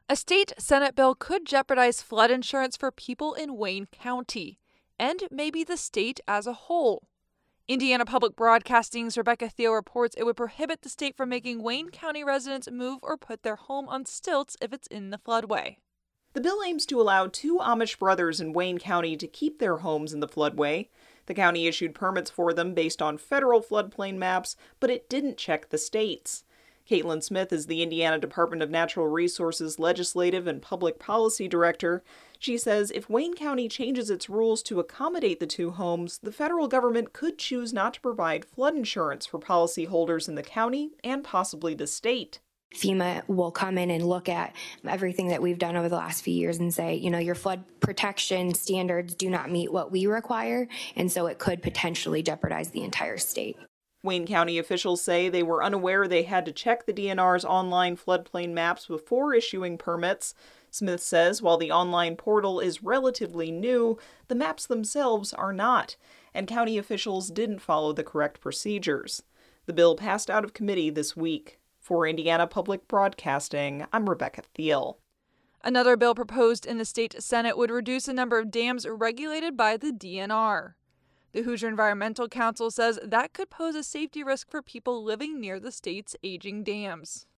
A state Senate bill could jeopardize flood insurance for people in Wayne County, and maybe the state as a whole. Indiana Public Broadcasting's Rebecca Thiel reports it would prohibit the state from making Wayne County residents move or put their home on stilts if it's in the floodway. The bill aims to allow two Amish brothers in Wayne County to keep their homes in the floodway. The county issued permits for them based on federal floodplain maps, but it didn't check the state's. Caitlin Smith is the Indiana Department of Natural Resources Legislative and Public Policy Director. She says if Wayne County changes its rules to accommodate the two homes, the federal government could choose not to provide flood insurance for policyholders in the county and possibly the state. FEMA will come in and look at everything that we've done over the last few years and say, your flood protection standards do not meet what we require, and so it could potentially jeopardize the entire state. Wayne County officials say they were unaware they had to check the DNR's online floodplain maps before issuing permits. Smith says while the online portal is relatively new, the maps themselves are not, and county officials didn't follow the correct procedures. The bill passed out of committee this week. For Indiana Public Broadcasting, I'm Rebecca Thiel. Another bill proposed in the state Senate would reduce the number of dams regulated by the DNR. The Hoosier Environmental Council says that could pose a safety risk for people living near the state's aging dams.